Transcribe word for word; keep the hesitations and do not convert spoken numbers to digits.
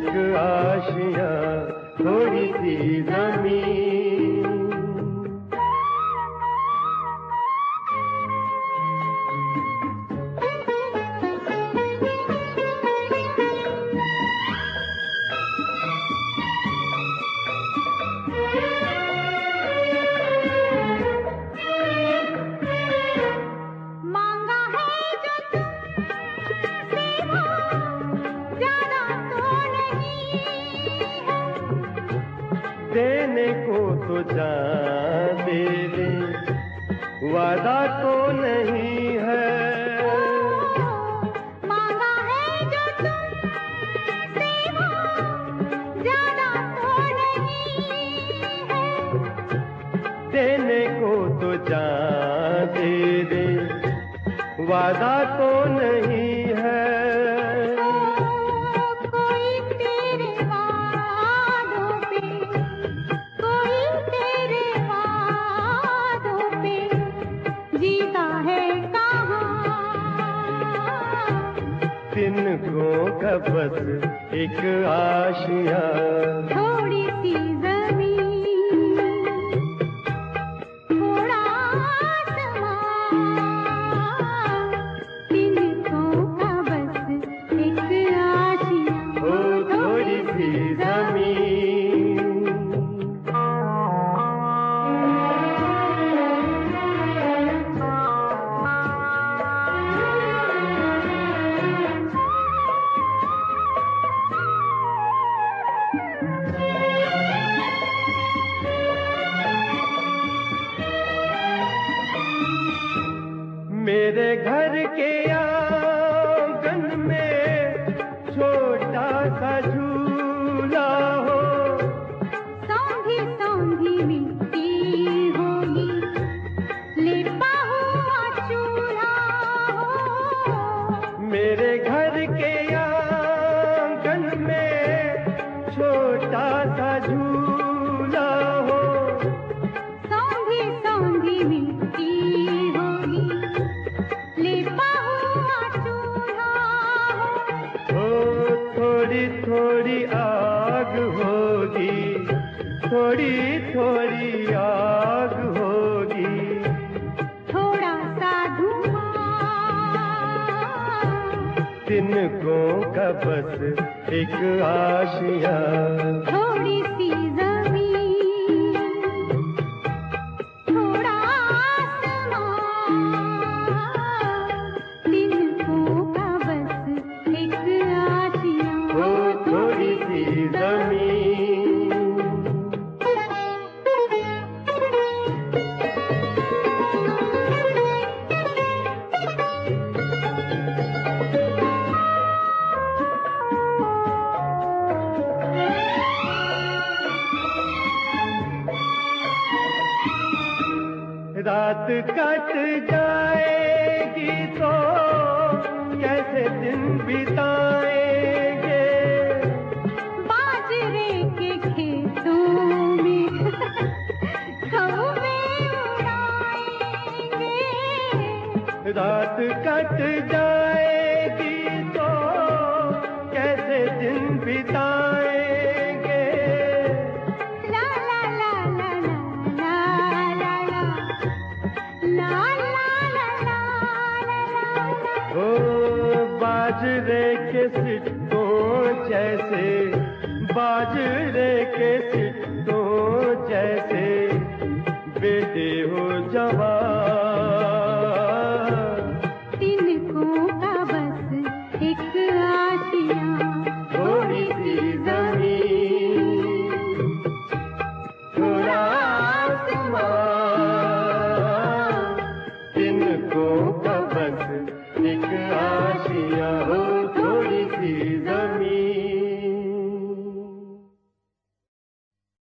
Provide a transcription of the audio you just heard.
एक आशियाँ थोड़ी सी ज़मीन। देने को तो जान दे दे, वादा तो नहीं है। मांगा है जो तुमसे वो ज्यादा तो नहीं है। देने को तो जान दे दे, वादा तो नहीं है। तिनको का बस एक आशियाँ थोड़ी सी ज़मीन, थोड़ा आसमां। तिनको का बस एक आशियाँ हो थोड़ी सी ज़मीन। मेरे घर के आंगन में छोटा सा झूला हो, सौंधी सौंधी मिट्टी होगी, लेपा हुआ चूल्हा हो। मेरे घर के आंगन में छोटा सा झूला हो, सौंधी सौंधी मिट्टी थोड़ी थोड़ी आग होगी, थोड़ी थोड़ी आग होगी, थोड़ा सा धुआं। तिनको का बस एक आशियाँ थोड़ी सी ज़मीन, थोड़ा आसमां। तिनको का बस एक आशियाँ हो थोड़ी सी ज़मीन। रात कट जाएगी तो कैसे दिन बिताएंगे, बाजरे के खेतों में कौवे उड़ाएंगे। रात कट जाएगी तो कैसे दिन बिताएंगे। ला ला ला ला ला ला ला ला ला ला ला। ओ बाजरे के सिक्कों जैसे, बाजरे के सिक्कों